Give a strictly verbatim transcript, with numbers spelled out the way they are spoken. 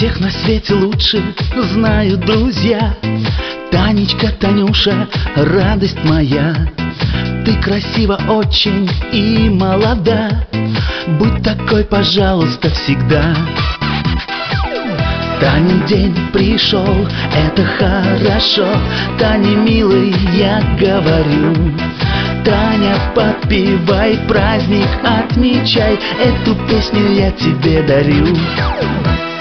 всех на свете лучше знают друзья. Танечка, Танюша, радость моя, ты красива очень и молода. Будь такой, пожалуйста, всегда. Танин день пришел, это хорошо. Таня, милый, я говорю. Таня, подпевай, праздник отмечай, эту песню я тебе дарю.